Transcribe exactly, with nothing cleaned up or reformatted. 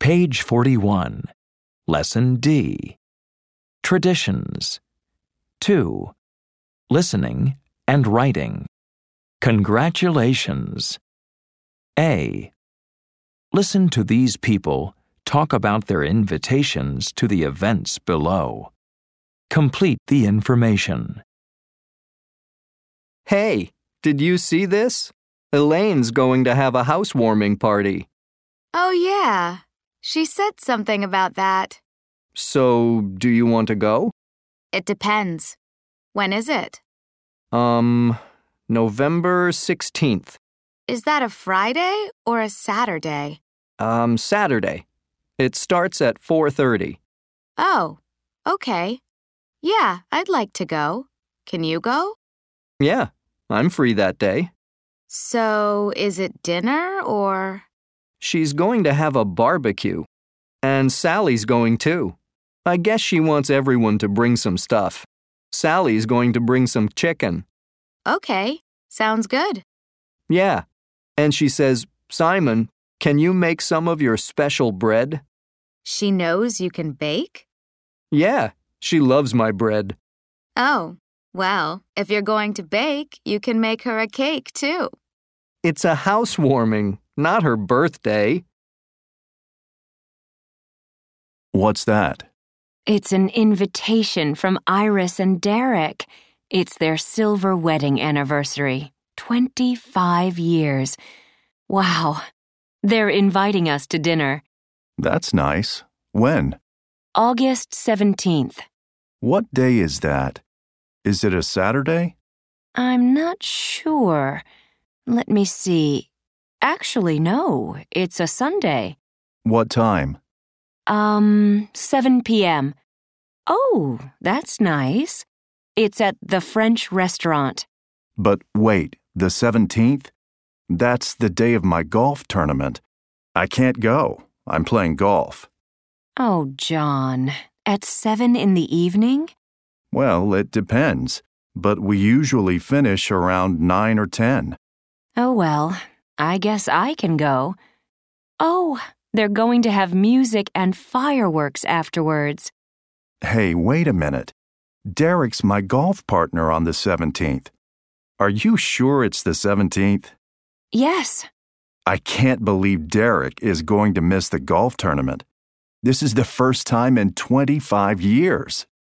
Page forty-one. Lesson D. Traditions. two. Listening and writing. Congratulations. A. Listen to these people talk about their invitations to the events below. Complete the information. Hey, did you see this? Elaine's going to have a housewarming party. Oh, yeah. She said something about that. So, do you want to go? It depends. When is it? Um, November sixteenth. Is that a Friday or a Saturday? Um, Saturday. It starts at four thirty. Oh, okay. Yeah, I'd like to go. Can you go? Yeah, I'm free that day. So, is it dinner or? She's going to have a barbecue. And Sally's going too. I guess she wants everyone to bring some stuff. Sally's going to bring some chicken. Okay, sounds good. Yeah. And she says, Simon, can you make some of your special bread? She knows you can bake? Yeah, she loves my bread. Oh, well, if you're going to bake, you can make her a cake too. It's a housewarming, not her birthday. What's that? It's an invitation from Iris and Derek. It's their silver wedding anniversary. twenty-five years. Wow. They're inviting us to dinner. That's nice. When? August seventeenth. What day is that? Is it a Saturday? I'm not sure. Let me see. Actually, no. It's a Sunday. What time? Um, seven p.m. Oh, that's nice. It's at the French restaurant. But wait, the seventeenth? That's the day of my golf tournament. I can't go. I'm playing golf. Oh, John. At seven in the evening? Well, it depends. But we usually finish around nine or ten. Oh, well, I guess I can go. Oh, they're going to have music and fireworks afterwards. Hey, wait a minute. Derek's my golf partner on the seventeenth. Are you sure it's the seventeenth? Yes. I can't believe Derek is going to miss the golf tournament. This is the first time in twenty-five years.